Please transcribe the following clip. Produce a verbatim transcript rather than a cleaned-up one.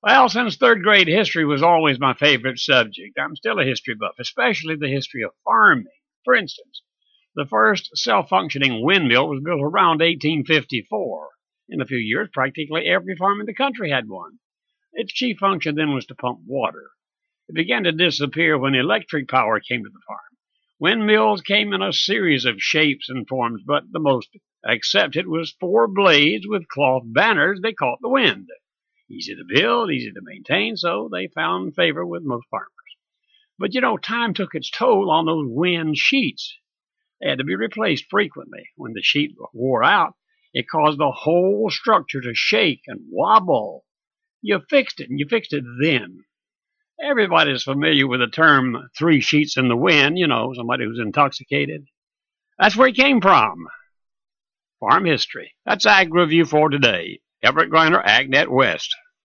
Well, since third grade, history was always my favorite subject. I'm still a history buff, especially the history of farming. For instance, the first self-functioning windmill was built around eighteen fifty-four. In a few years, practically every farm in the country had one. Its chief function then was to pump water. It began to disappear when electric power came to the farm. Windmills came in a series of shapes and forms, but the most accepted was four blades with cloth banners they caught the wind. Easy to build, easy to maintain, so they found favor with most farmers. But you know, time took its toll on those wind sheets. They had to be replaced frequently. When the sheet wore out, it caused the whole structure to shake and wobble. You fixed it, and you fixed it then. Everybody's familiar with the term three sheets in the wind, you know, somebody who's intoxicated. That's where it came from. Farm history. That's Ag Review for today. Everett Griner, AgNet West.